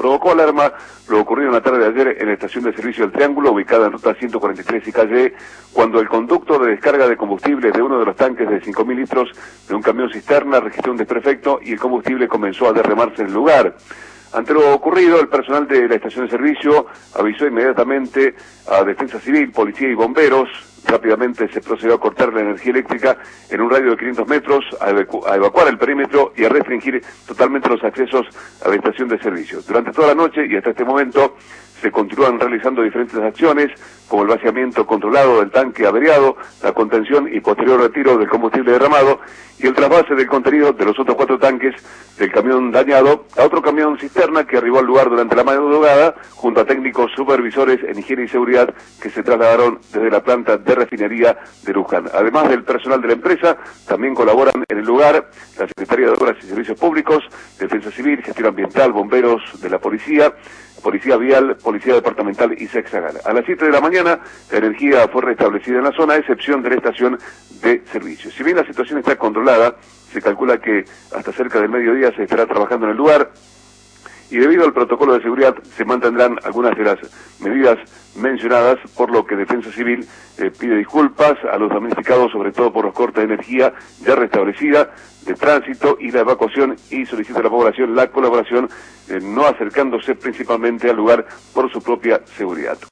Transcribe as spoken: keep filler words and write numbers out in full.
Provocó alarma lo ocurrido en la tarde de ayer en la estación de servicio del Triángulo, ubicada en ruta ciento cuarenta y tres y calle E, cuando el conducto de descarga de combustible de uno de los tanques de cinco mil litros de un camión cisterna registró un desperfecto y el combustible comenzó a derramarse en el lugar. Ante lo ocurrido, el personal de la estación de servicio avisó inmediatamente a Defensa Civil, Policía y Bomberos. Rápidamente se procedió a cortar la energía eléctrica en un radio de quinientos metros, a, evacu a evacuar el perímetro y a restringir totalmente los accesos a la estación de servicio. Durante toda la noche y hasta este momento se continúan realizando diferentes acciones, como el vaciamiento controlado del tanque averiado, la contención y posterior retiro del combustible derramado y el trasvase del contenido de los otros cuatro tanques del camión dañado a otro camión cisterna que arribó al lugar durante la madrugada junto a técnicos supervisores en higiene y seguridad que se trasladaron desde la planta de refinería de Luján. Además del personal de la empresa, también colaboran en el lugar la Secretaría de Obras y Servicios Públicos, Defensa Civil, Gestión Ambiental, bomberos de la policía, Policía Vial, Policía Departamental y Sexagal. A las siete de la mañana, la energía fue restablecida en la zona, a excepción de la estación de servicio. Si bien la situación está controlada, se calcula que hasta cerca del mediodía se estará trabajando en el lugar, y debido al protocolo de seguridad se mantendrán algunas de las medidas mencionadas, por lo que Defensa Civil eh, pide disculpas a los damnificados, sobre todo por los cortes de energía ya restablecida, de tránsito y la evacuación, y solicita a la población la colaboración, eh, no acercándose principalmente al lugar por su propia seguridad.